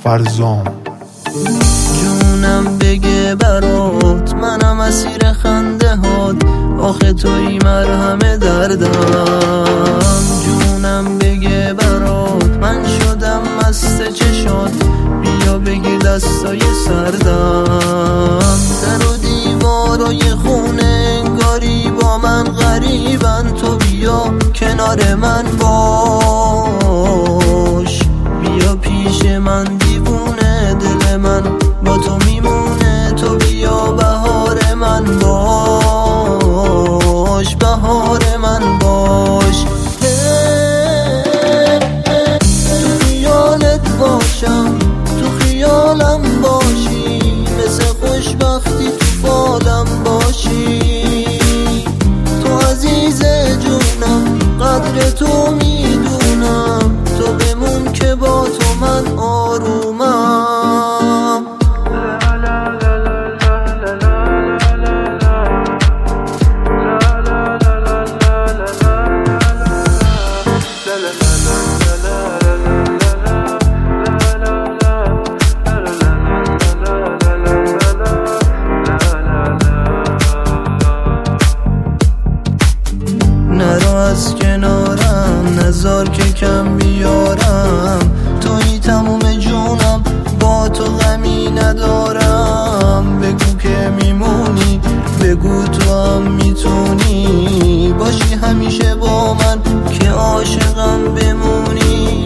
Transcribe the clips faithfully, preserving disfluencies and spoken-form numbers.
فرزام. جونم بگه برات منم اسیر خنده هات، آخه توی مرهم دردم. جونم بگه برات من شدم مست چشات، بیا بگیر دستای سردم. در و دیوارای خونه انگاری با من غریبن، تو بیا کنار من باش، بیا پیش من دیوونه، دل من با تو میمونه، تو بیا بهار من باش، بهار من باش. تو خیالت باشم، تو خیالم باشی، مثل خوشبختی تو فالم باشی. تو عزیز جونم، قدر تو میدونم، تو بمون که با تو من آرومم. نرو از کنارم، نزار که کم بیارم، توی تموم جونم، با تو غمی ندارم. بگو که میمونی، بگو تو هم میتونی باشی همیشه با من، که عاشقم بمونی.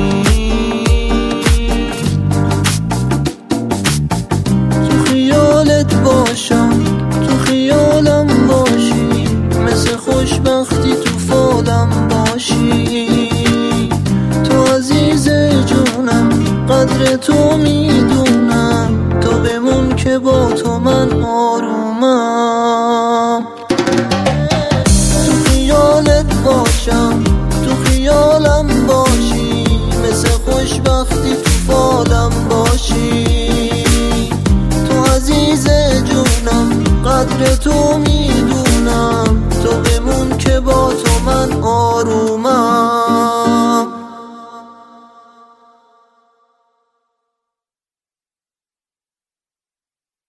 تو خیالت باشم، تو خیالم باشی، مثل خوشبختی تو فالم باشی. تو عزیز جونم، قدر تو میدونم، تو بمون که با تو من آرومم. تو خیالت باشم، تو خیالم باشی، مثل خوشبختی تو فالم باشی. تو عزیز جونم، قدر تو میدونم،